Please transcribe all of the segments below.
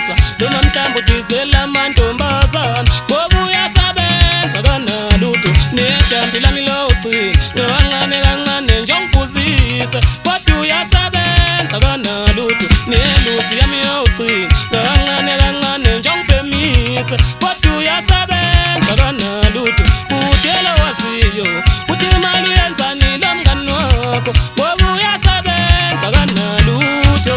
mashonisa noma mhlawumbe udizela amantombazana ngoba uyasebenza kanalutho nedambi lami logcina kancane kancane nje ungibuzise kodwa uyasebenza kanalutho nelusi yami yogcina kancane kancane nje ungiphemise kodwa uyasebenza kanalutho udela wasiyo uthi imali uyenzani lo mngani wakho ngoba uyasebenza kanalutho.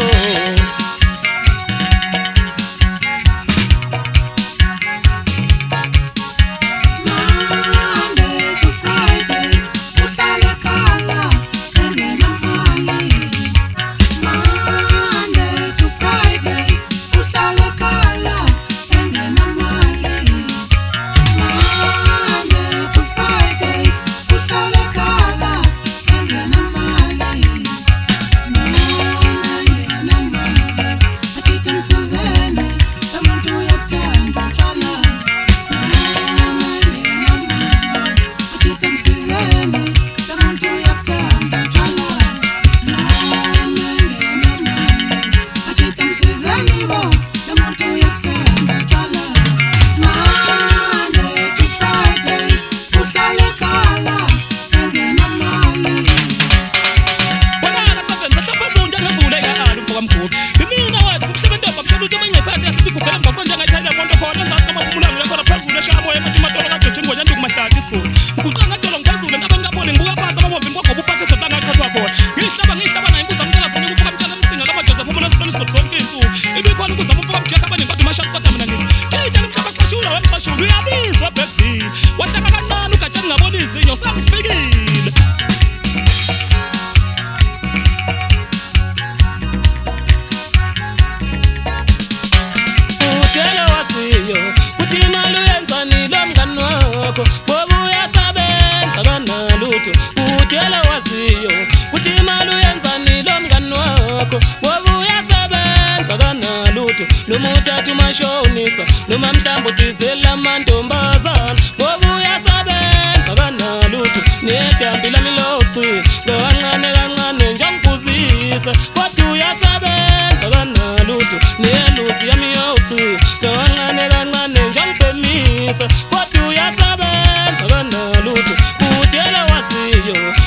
Udela wasiyo uthi imali uyenzani lo mngani wakho ngoba uyasebenza kanalutho noma uthatha umashonisa noma mhlawumbe udizela amantombazana ngoba uyasebenza kanalutho nedambi lami logcina kancane kancane nje ungibuzise kodwa uyasebenza kanalutho nelusi yami yogcina kancane kancane nje ungiphemise kodwa uyasebenza kanalutho udela wasiyo